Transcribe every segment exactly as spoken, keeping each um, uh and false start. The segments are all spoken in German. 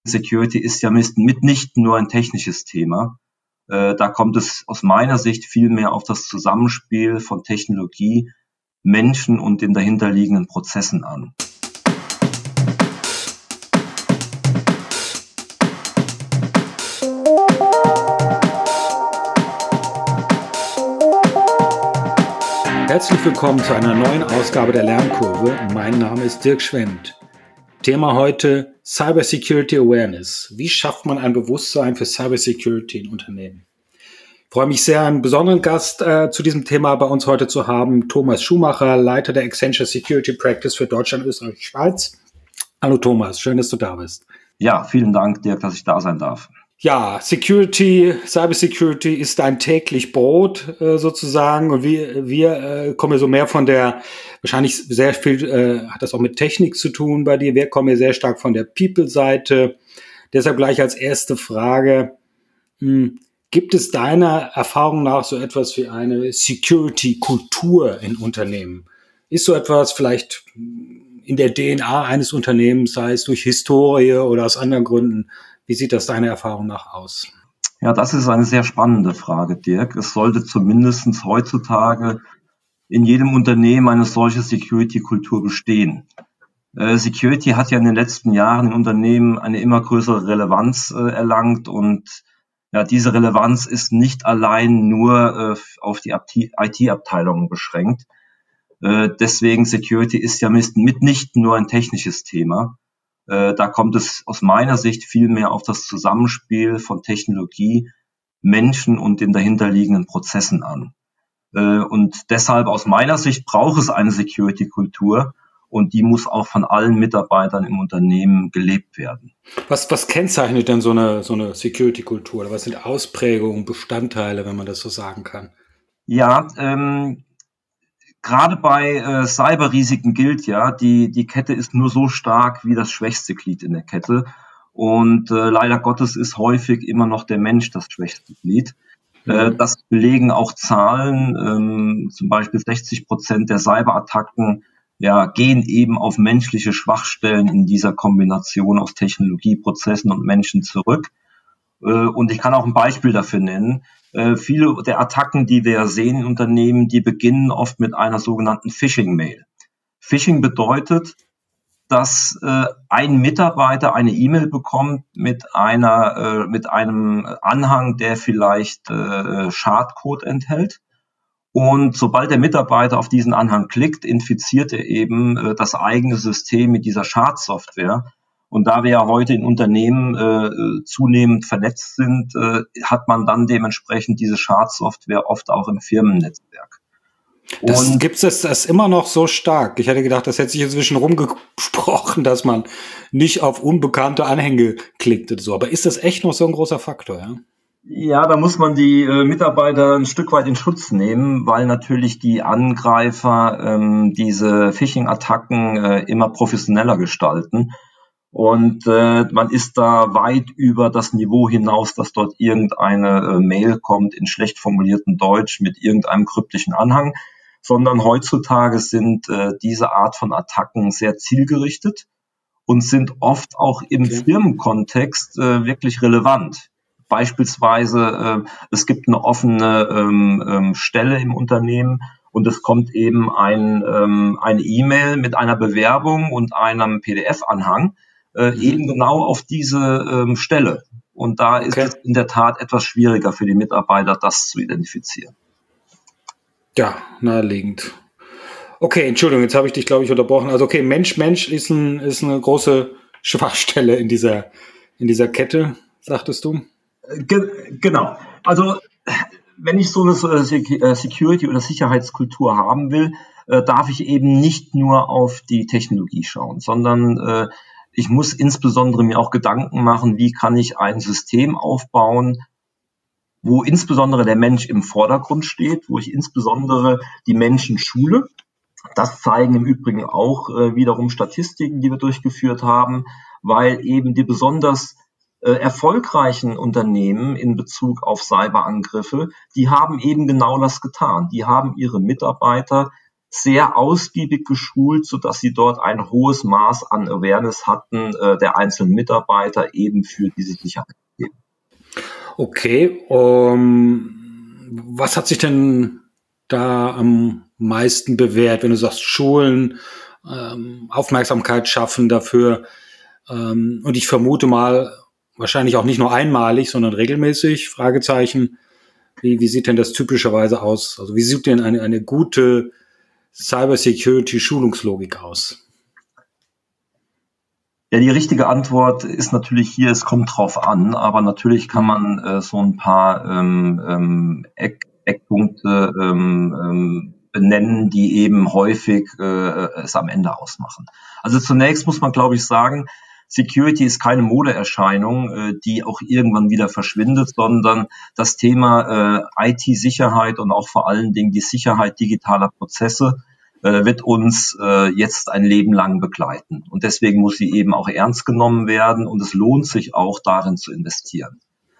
Security ist ja mitnichten nur ein technisches Thema. Äh, da kommt es aus meiner Sicht vielmehr auf das Zusammenspiel von Technologie, Menschen und den dahinterliegenden Prozessen an. Herzlich willkommen zu einer neuen Ausgabe der Lernkurve. Mein Name ist Dirk Schwendt. Thema heute Cybersecurity Awareness. Wie schafft man ein Bewusstsein für Cybersecurity in Unternehmen? Ich freue mich sehr, einen besonderen Gast äh, zu diesem Thema bei uns heute zu haben. Thomas Schumacher, Leiter der Accenture Security Practice für Deutschland, Österreich und Schweiz. Hallo Thomas, schön, dass du da bist. Ja, vielen Dank, Dirk, dass ich da sein darf. Ja, Security, Cybersecurity ist ein täglich Brot äh, sozusagen, und wir, wir äh, kommen ja so mehr von der, wahrscheinlich sehr viel äh, hat das auch mit Technik zu tun bei dir, wir kommen ja sehr stark von der People-Seite. Deshalb gleich als erste Frage, mh, gibt es deiner Erfahrung nach so etwas wie eine Security-Kultur in Unternehmen? Ist so etwas vielleicht in der D N A eines Unternehmens, sei es durch Historie oder aus anderen Gründen? Wie sieht das deiner Erfahrung nach aus? Ja, das ist eine sehr spannende Frage, Dirk. Es sollte zumindest heutzutage in jedem Unternehmen eine solche Security-Kultur bestehen. Äh, Security hat ja in den letzten Jahren in Unternehmen eine immer größere Relevanz äh, erlangt, und ja, diese Relevanz ist nicht allein nur äh, auf die I T-Abteilungen beschränkt. Äh, deswegen Security ist ja mitnichten nur ein technisches Thema. Da kommt es aus meiner Sicht vielmehr auf das Zusammenspiel von Technologie, Menschen und den dahinterliegenden Prozessen an. Und deshalb aus meiner Sicht braucht es eine Security-Kultur, und die muss auch von allen Mitarbeitern im Unternehmen gelebt werden. Was, was kennzeichnet denn so eine, so eine Security-Kultur? Was sind Ausprägungen, Bestandteile, wenn man das so sagen kann? Ja, ähm, Gerade bei äh, Cyberrisiken gilt ja, die, die Kette ist nur so stark wie das schwächste Glied in der Kette. Und äh, leider Gottes ist häufig immer noch der Mensch das schwächste Glied. Mhm. Äh, das belegen auch Zahlen. Ähm, zum Beispiel sechzig Prozent der Cyberattacken ja, gehen eben auf menschliche Schwachstellen in dieser Kombination aus Technologie, Prozessen und Menschen zurück. Und ich kann auch ein Beispiel dafür nennen. Äh, viele der Attacken, die wir sehen in Unternehmen, die beginnen oft mit einer sogenannten Phishing-Mail. Phishing bedeutet, dass äh, ein Mitarbeiter eine E-Mail bekommt mit einer äh, mit einem Anhang, der vielleicht äh, Schadcode enthält. Und sobald der Mitarbeiter auf diesen Anhang klickt, infiziert er eben äh, das eigene System mit dieser Schadsoftware. Und da wir ja heute in Unternehmen äh, zunehmend vernetzt sind, äh, hat man dann dementsprechend diese Schadsoftware oft auch im Firmennetzwerk. Das gibt es das immer noch so stark. Ich hätte gedacht, das hätte sich inzwischen rumgesprochen, dass man nicht auf unbekannte Anhänge klickt oder so. Aber ist das echt noch so ein großer Faktor, ja? Ja, da muss man die äh, Mitarbeiter ein Stück weit in Schutz nehmen, weil natürlich die Angreifer ähm, diese Phishing-Attacken äh, immer professioneller gestalten. Und äh, man ist da weit über das Niveau hinaus, dass dort irgendeine äh, Mail kommt in schlecht formuliertem Deutsch mit irgendeinem kryptischen Anhang, sondern heutzutage sind äh, diese Art von Attacken sehr zielgerichtet und sind oft auch im okay. Firmenkontext äh, wirklich relevant. Beispielsweise, äh, es gibt eine offene ähm, ähm, Stelle im Unternehmen, und es kommt eben ein, ähm, eine E-Mail mit einer Bewerbung und einem P D F-Anhang, Äh, mhm. eben genau auf diese ähm, Stelle. Und da ist okay. es in der Tat etwas schwieriger für die Mitarbeiter, das zu identifizieren. Ja, naheliegend. Okay, Entschuldigung, jetzt habe ich dich, glaube ich, unterbrochen. Also okay, Mensch, Mensch ist, ein, ist eine große Schwachstelle in dieser, in dieser Kette, sagtest du? Ge- genau. Also wenn ich so eine Security- oder Sicherheitskultur haben will, äh, darf ich eben nicht nur auf die Technologie schauen, sondern äh, ich muss insbesondere mir auch Gedanken machen, wie kann ich ein System aufbauen, wo insbesondere der Mensch im Vordergrund steht, wo ich insbesondere die Menschen schule. Das zeigen im Übrigen auch äh, wiederum Statistiken, die wir durchgeführt haben, weil eben die besonders äh, erfolgreichen Unternehmen in Bezug auf Cyberangriffe, die haben eben genau das getan. Die haben ihre Mitarbeiter sehr ausgiebig geschult, sodass sie dort ein hohes Maß an Awareness hatten äh, der einzelnen Mitarbeiter eben für diese Sicherheit. Okay, um, was hat sich denn da am meisten bewährt, wenn du sagst Schulen, ähm, Aufmerksamkeit schaffen dafür, ähm, und ich vermute mal, wahrscheinlich auch nicht nur einmalig, sondern regelmäßig, Fragezeichen. Wie, wie sieht denn das typischerweise aus? Also wie sieht denn eine, eine gute Cybersecurity-Schulungslogik aus? Ja, die richtige Antwort ist natürlich hier, es kommt drauf an, aber natürlich kann man äh, so ein paar ähm, ähm, Eck, Eckpunkte ähm, ähm, benennen, die eben häufig äh, es am Ende ausmachen. Also zunächst muss man, glaube ich, sagen, Security ist keine Modeerscheinung, äh, die auch irgendwann wieder verschwindet, sondern das Thema äh, I T-Sicherheit und auch vor allen Dingen die Sicherheit digitaler Prozesse äh, wird uns äh, jetzt ein Leben lang begleiten. Und deswegen muss sie eben auch ernst genommen werden und es lohnt sich auch, darin zu investieren.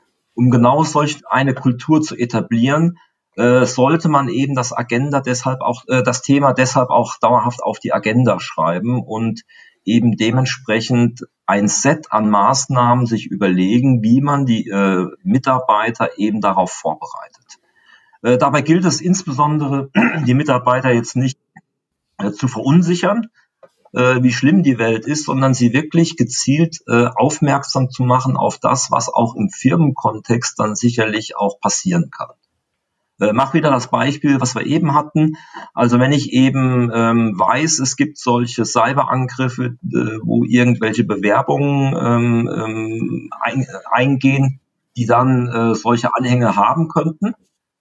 Um genau solch eine Kultur zu etablieren, äh, sollte man eben das Agenda deshalb auch, äh, das Thema deshalb auch dauerhaft auf die Agenda schreiben und eben dementsprechend ein Set an Maßnahmen sich überlegen, wie man die äh, Mitarbeiter eben darauf vorbereitet. Äh, dabei gilt es insbesondere, die Mitarbeiter jetzt nicht äh, zu verunsichern, äh, wie schlimm die Welt ist, sondern sie wirklich gezielt äh, aufmerksam zu machen auf das, was auch im Firmenkontext dann sicherlich auch passieren kann. Äh, mach wieder das Beispiel, was wir eben hatten. Also wenn ich eben ähm, weiß, es gibt solche Cyberangriffe, äh, wo irgendwelche Bewerbungen ähm, ähm, ein, eingehen, die dann äh, solche Anhänge haben könnten,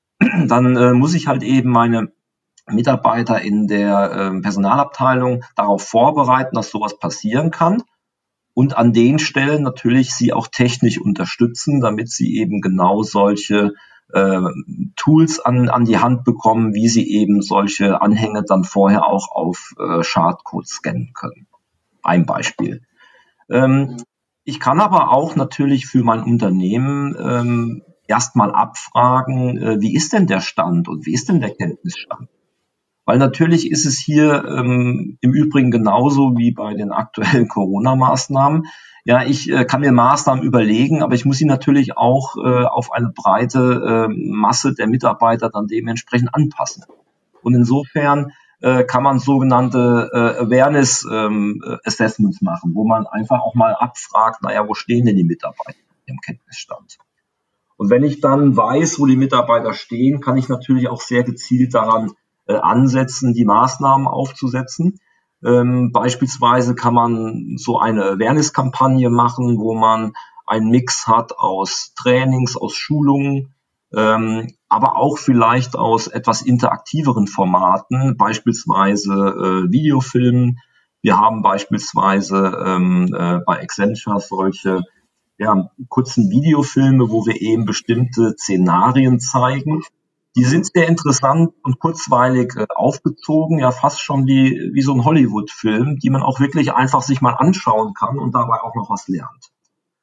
dann äh, muss ich halt eben meine Mitarbeiter in der äh, Personalabteilung darauf vorbereiten, dass sowas passieren kann. Und an den Stellen natürlich sie auch technisch unterstützen, damit sie eben genau solche äh, Tools an, an die Hand bekommen, wie sie eben solche Anhänge dann vorher auch auf äh, Schadcode scannen können. Ein Beispiel. Ähm, ich kann aber auch natürlich für mein Unternehmen ähm, erstmal abfragen, äh, wie ist denn der Stand und wie ist denn der Kenntnisstand? Weil natürlich ist es hier ähm, im Übrigen genauso wie bei den aktuellen Corona-Maßnahmen. Ja, ich äh, kann mir Maßnahmen überlegen, aber ich muss sie natürlich auch äh, auf eine breite äh, Masse der Mitarbeiter dann dementsprechend anpassen. Und insofern äh, kann man sogenannte äh, Awareness ähm, Assessments machen, wo man einfach auch mal abfragt, naja, wo stehen denn die Mitarbeiter im Kenntnisstand? Und wenn ich dann weiß, wo die Mitarbeiter stehen, kann ich natürlich auch sehr gezielt daran äh, ansetzen, die Maßnahmen aufzusetzen. Ähm, beispielsweise kann man so eine Awareness-Kampagne machen, wo man einen Mix hat aus Trainings, aus Schulungen, ähm, aber auch vielleicht aus etwas interaktiveren Formaten, beispielsweise äh, Videofilmen. Wir haben beispielsweise ähm, äh, bei Accenture solche ja, kurzen Videofilme, wo wir eben bestimmte Szenarien zeigen. Die sind sehr interessant und kurzweilig äh, aufgezogen, ja fast schon wie, wie so ein Hollywood-Film, die man auch wirklich einfach sich mal anschauen kann und dabei auch noch was lernt.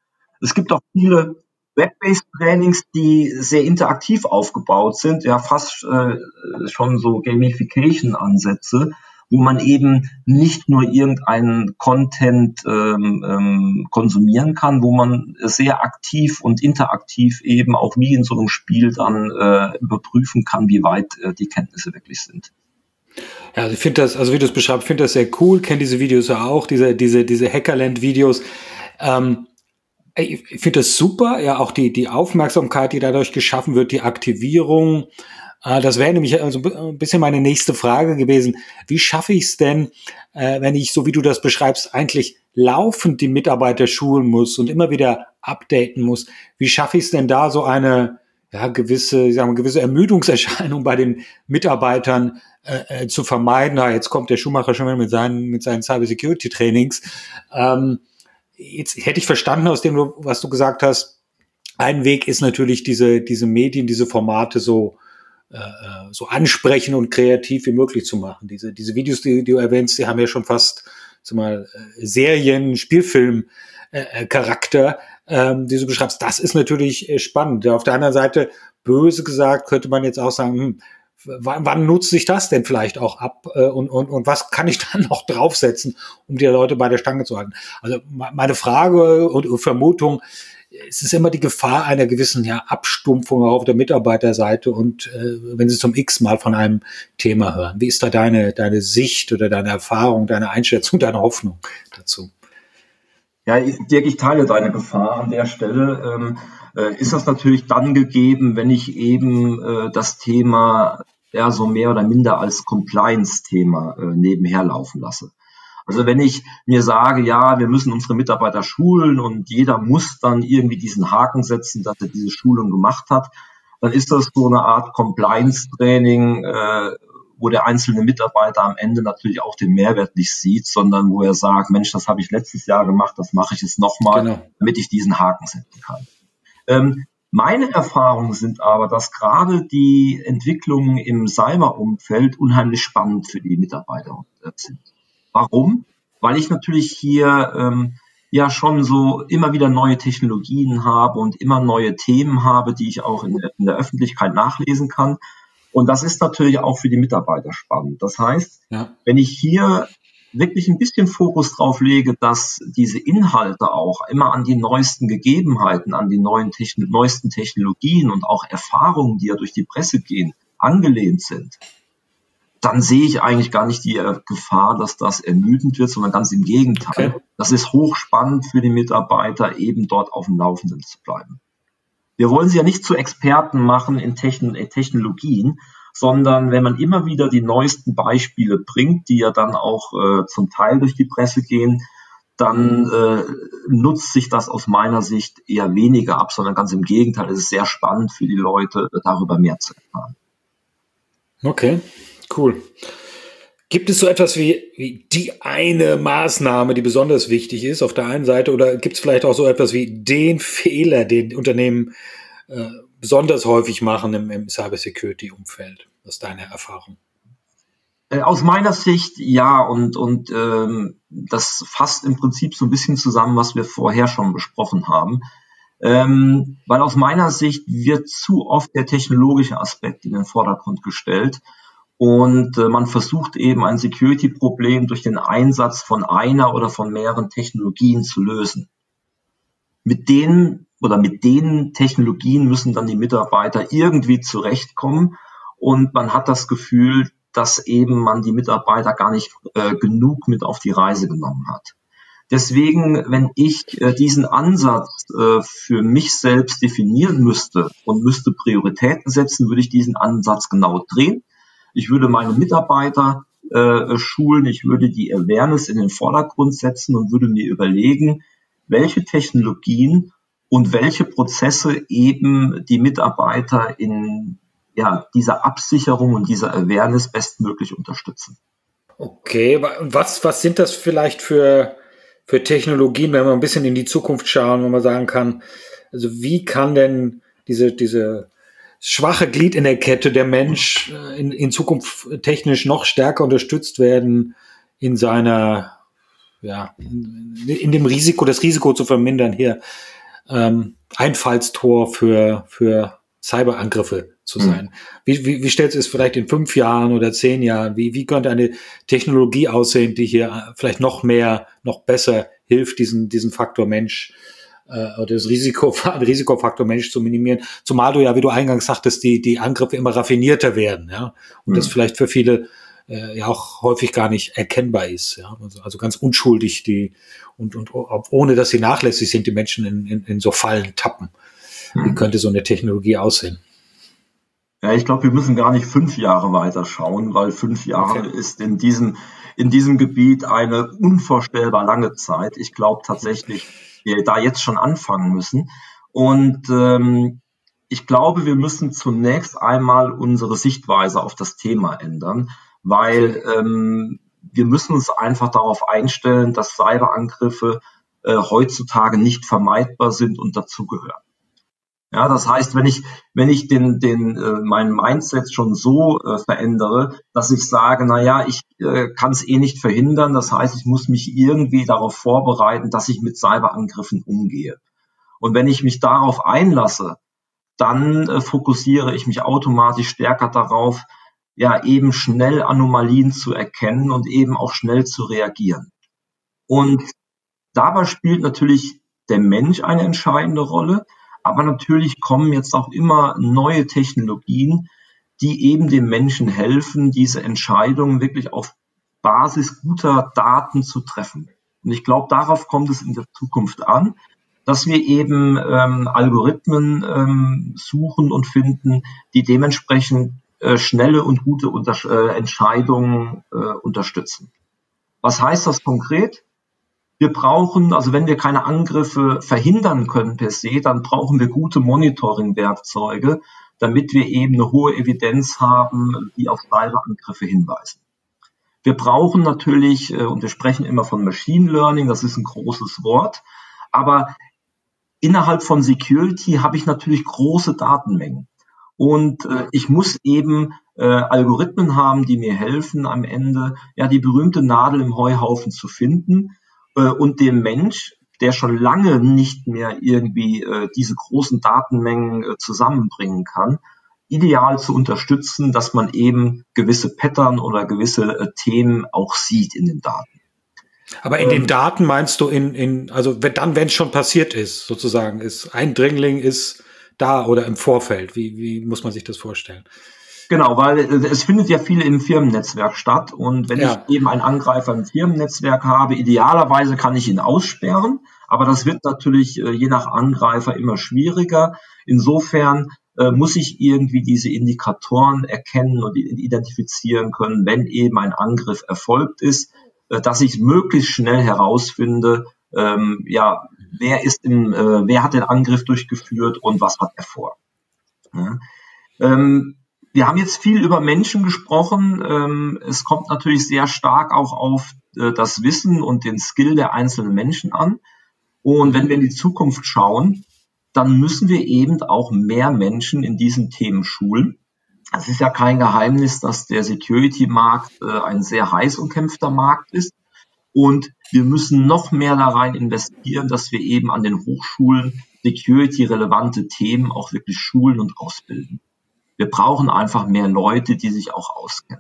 Es gibt auch viele Web-based Trainings, die sehr interaktiv aufgebaut sind, ja fast äh, schon so Gamification-Ansätze, wo man eben nicht nur irgendeinen Content ähm, ähm, konsumieren kann, wo man sehr aktiv und interaktiv eben auch wie in so einem Spiel dann äh, überprüfen kann, wie weit äh, die Kenntnisse wirklich sind. Ja, also ich finde das, also wie du es beschreibst, finde das sehr cool, kenne diese Videos ja auch, diese, diese, diese Hackerland-Videos. Ähm, ich finde das super, ja, auch die, die Aufmerksamkeit, die dadurch geschaffen wird, die Aktivierung. Das wäre nämlich also ein bisschen meine nächste Frage gewesen. Wie schaffe ich es denn, äh, wenn ich, so wie du das beschreibst, eigentlich laufend die Mitarbeiter schulen muss und immer wieder updaten muss? Wie schaffe ich es denn da so eine ja, gewisse, ich sag mal, gewisse Ermüdungserscheinung bei den Mitarbeitern äh, äh, zu vermeiden? Na, jetzt kommt der Schumacher schon wieder mit seinen, mit seinen Cybersecurity-Trainings. Ähm, jetzt hätte ich verstanden aus dem, was du gesagt hast, ein Weg ist natürlich diese, diese Medien, diese Formate so äh, so ansprechen und kreativ wie möglich zu machen. Diese, diese Videos, die, die du erwähnst, die haben ja schon fast sag mal, Serien, Spielfilm äh, Charakter, ähm, die du beschreibst. Das ist natürlich äh, spannend. Auf der anderen Seite, böse gesagt, könnte man jetzt auch sagen, hm, wann, wann nutzt sich das denn vielleicht auch ab äh, und, und, und was kann ich dann noch draufsetzen, um die Leute bei der Stange zu halten? Also meine Frage und Vermutung, es ist immer die Gefahr einer gewissen ja, Abstumpfung auch auf der Mitarbeiterseite und äh, wenn Sie zum x-mal von einem Thema hören. Wie ist da deine, deine Sicht oder deine Erfahrung, deine Einschätzung, deine Hoffnung dazu? Ja, Dirk, ich teile deine Gefahr an der Stelle. Ähm, äh, ist das natürlich dann gegeben, wenn ich eben äh, das Thema ja so mehr oder minder als Compliance-Thema äh, nebenher laufen lasse. Also wenn ich mir sage, ja, wir müssen unsere Mitarbeiter schulen und jeder muss dann irgendwie diesen Haken setzen, dass er diese Schulung gemacht hat, dann ist das so eine Art Compliance-Training, äh, wo der einzelne Mitarbeiter am Ende natürlich auch den Mehrwert nicht sieht, sondern wo er sagt, Mensch, das habe ich letztes Jahr gemacht, das mache ich jetzt nochmal, genau, damit ich diesen Haken setzen kann. Ähm, meine Erfahrungen sind aber, dass gerade die Entwicklungen im Cyber-Umfeld unheimlich spannend für die Mitarbeiter sind. Warum? Weil ich natürlich hier ähm, ja schon so immer wieder neue Technologien habe und immer neue Themen habe, die ich auch in der, in der Öffentlichkeit nachlesen kann. Und das ist natürlich auch für die Mitarbeiter spannend. Das heißt, ja, wenn ich hier wirklich ein bisschen Fokus drauf lege, dass diese Inhalte auch immer an die neuesten Gegebenheiten, an die neuen Techn- neuesten Technologien und auch Erfahrungen, die ja durch die Presse gehen, angelehnt sind, dann sehe ich eigentlich gar nicht die Gefahr, dass das ermüdend wird, sondern ganz im Gegenteil. Okay. Das ist hochspannend für die Mitarbeiter, eben dort auf dem Laufenden zu bleiben. Wir wollen sie ja nicht zu Experten machen in Technologien, sondern wenn man immer wieder die neuesten Beispiele bringt, die ja dann auch äh, zum Teil durch die Presse gehen, dann äh, nutzt sich das aus meiner Sicht eher weniger ab, sondern ganz im Gegenteil. Es ist sehr spannend für die Leute, darüber mehr zu erfahren. Okay, cool. Gibt es so etwas wie, wie die eine Maßnahme, die besonders wichtig ist auf der einen Seite, oder gibt es vielleicht auch so etwas wie den Fehler, den Unternehmen äh, besonders häufig machen im, im Cybersecurity-Umfeld? Das ist deine Erfahrung. Aus meiner Sicht ja, und, und ähm, das fasst im Prinzip so ein bisschen zusammen, was wir vorher schon besprochen haben. Ähm, weil aus meiner Sicht wird zu oft der technologische Aspekt in den Vordergrund gestellt. Und äh, man versucht eben ein Security-Problem durch den Einsatz von einer oder von mehreren Technologien zu lösen. Mit denen oder mit den Technologien müssen dann die Mitarbeiter irgendwie zurechtkommen und man hat das Gefühl, dass eben man die Mitarbeiter gar nicht äh, genug mit auf die Reise genommen hat. Deswegen, wenn ich äh, diesen Ansatz äh, für mich selbst definieren müsste und müsste Prioritäten setzen, würde ich diesen Ansatz genau drehen. Ich würde meine Mitarbeiter äh, schulen, ich würde die Awareness in den Vordergrund setzen und würde mir überlegen, welche Technologien und welche Prozesse eben die Mitarbeiter in ja, dieser Absicherung und dieser Awareness bestmöglich unterstützen. Okay, was, was sind das vielleicht für, für Technologien, wenn wir ein bisschen in die Zukunft schauen, wo man sagen kann, also wie kann denn diese, diese schwache Glied in der Kette, der Mensch, in, in Zukunft technisch noch stärker unterstützt werden in seiner, ja, in, in dem Risiko, das Risiko zu vermindern, hier ähm, Einfallstor für, für Cyberangriffe zu sein. Mhm. Wie, wie, wie stellst du es vielleicht in fünf Jahren oder zehn Jahren? Wie, wie könnte eine Technologie aussehen, die hier vielleicht noch mehr, noch besser hilft, diesen, diesen Faktor Mensch oder das Risiko, Risikofaktor Mensch zu minimieren, zumal du ja, wie du eingangs sagtest, die, die Angriffe immer raffinierter werden, ja, und mhm. das vielleicht für viele äh, ja auch häufig gar nicht erkennbar ist, ja, also, also ganz unschuldig die und, und ohne, dass sie nachlässig sind, die Menschen in, in, in so Fallen tappen. Mhm. Wie könnte so eine Technologie aussehen? Ja, ich glaube, wir müssen gar nicht fünf Jahre weiter schauen, weil fünf Jahre okay. ist in diesem, in diesem Gebiet eine unvorstellbar lange Zeit. Ich glaube tatsächlich, wir da jetzt schon anfangen müssen. Und ähm, ich glaube, wir müssen zunächst einmal unsere Sichtweise auf das Thema ändern, weil ähm, wir müssen uns einfach darauf einstellen, dass Cyberangriffe äh, heutzutage nicht vermeidbar sind und dazugehören. Ja, das heißt, wenn ich wenn ich den den äh, mein Mindset schon so äh, verändere, dass ich sage, na ja, ich äh, kann es eh nicht verhindern, das heißt, ich muss mich irgendwie darauf vorbereiten, dass ich mit Cyberangriffen umgehe. Und wenn ich mich darauf einlasse, dann äh, fokussiere ich mich automatisch stärker darauf, ja eben schnell Anomalien zu erkennen und eben auch schnell zu reagieren. Und dabei spielt natürlich der Mensch eine entscheidende Rolle, aber natürlich kommen jetzt auch immer neue Technologien, die eben dem Menschen helfen, diese Entscheidungen wirklich auf Basis guter Daten zu treffen. Und ich glaube, darauf kommt es in der Zukunft an, dass wir eben ähm, Algorithmen ähm, suchen und finden, die dementsprechend äh, schnelle und gute Unter- äh, Entscheidungen äh, unterstützen. Was heißt das konkret? Wir brauchen, also wenn wir keine Angriffe verhindern können per se, dann brauchen wir gute Monitoring-Werkzeuge, damit wir eben eine hohe Evidenz haben, die auf Cyberangriffe hinweisen. Wir brauchen natürlich, und wir sprechen immer von Machine Learning, das ist ein großes Wort, aber innerhalb von Security habe ich natürlich große Datenmengen. Und äh, ich muss eben äh, Algorithmen haben, die mir helfen, am Ende ja die berühmte Nadel im Heuhaufen zu finden äh, und dem Mensch, der schon lange nicht mehr irgendwie äh, diese großen Datenmengen äh, zusammenbringen kann, ideal zu unterstützen, dass man eben gewisse Pattern oder gewisse äh, Themen auch sieht in den Daten. Aber in ähm, den Daten meinst du in, in also wenn, dann, wenn es schon passiert ist, sozusagen, ist Eindringling ist da oder im Vorfeld? Wie, wie muss man sich das vorstellen? Genau, weil es findet ja viel im Firmennetzwerk statt und wenn ja. ich eben einen Angreifer im Firmennetzwerk habe, idealerweise kann ich ihn aussperren, aber das wird natürlich je nach Angreifer immer schwieriger. Insofern äh, muss ich irgendwie diese Indikatoren erkennen und identifizieren können, wenn eben ein Angriff erfolgt ist, äh, dass ich möglichst schnell herausfinde, ähm, ja, wer ist im, äh, wer hat den Angriff durchgeführt und was hat er vor. Ja. Ähm, wir haben jetzt viel über Menschen gesprochen. Ähm, es kommt natürlich sehr stark auch auf äh, das Wissen und den Skill der einzelnen Menschen an. Und wenn wir in die Zukunft schauen, dann müssen wir eben auch mehr Menschen in diesen Themen schulen. Es ist ja kein Geheimnis, dass der Security-Markt äh, ein sehr heiß umkämpfter Markt ist. Und wir müssen noch mehr da rein investieren, dass wir eben an den Hochschulen security-relevante Themen auch wirklich schulen und ausbilden. Wir brauchen einfach mehr Leute, die sich auch auskennen.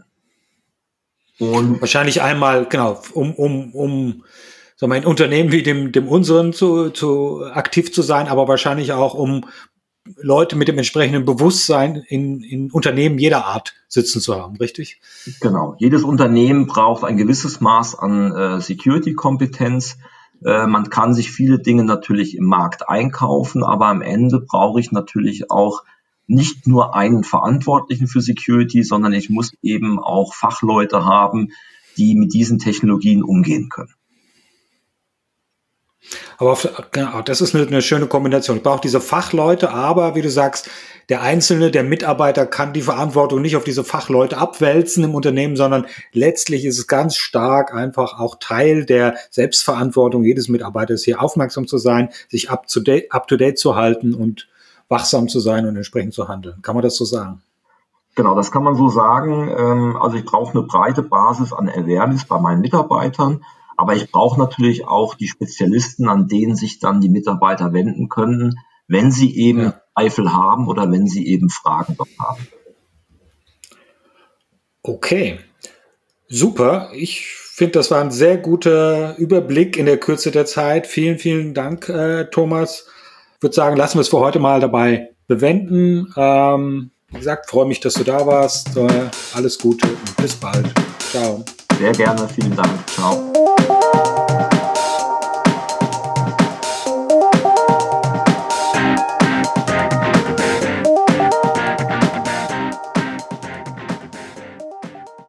Und wahrscheinlich einmal, genau, um, um, um sagen wir, in Unternehmen wie dem, dem unseren zu, zu aktiv zu sein, aber wahrscheinlich auch, um Leute mit dem entsprechenden Bewusstsein in, in Unternehmen jeder Art sitzen zu haben, richtig? Genau. Jedes Unternehmen braucht ein gewisses Maß an äh, Security-Kompetenz. Äh, man kann sich viele Dinge natürlich im Markt einkaufen, aber am Ende brauche ich natürlich auch nicht nur einen Verantwortlichen für Security, sondern ich muss eben auch Fachleute haben, die mit diesen Technologien umgehen können. Aber genau, das ist eine, eine schöne Kombination. Ich brauche diese Fachleute, aber wie du sagst, der Einzelne, der Mitarbeiter kann die Verantwortung nicht auf diese Fachleute abwälzen im Unternehmen, sondern letztlich ist es ganz stark einfach auch Teil der Selbstverantwortung jedes Mitarbeiters, hier aufmerksam zu sein, sich up to date, up to date zu halten und wachsam zu sein und entsprechend zu handeln. Kann man das so sagen? Genau, das kann man so sagen. Also ich brauche eine breite Basis an Awareness bei meinen Mitarbeitern, aber ich brauche natürlich auch die Spezialisten, an denen sich dann die Mitarbeiter wenden können, wenn sie eben ja. Zweifel haben oder wenn sie eben Fragen dort haben. Okay, super. Ich finde, das war ein sehr guter Überblick in der Kürze der Zeit. Vielen, vielen Dank, äh, Thomas. Ich würde sagen, lassen wir es für heute mal dabei bewenden. Ähm, wie gesagt, freue mich, dass du da warst. Äh, alles Gute und bis bald. Ciao. Sehr gerne. Vielen Dank. Ciao.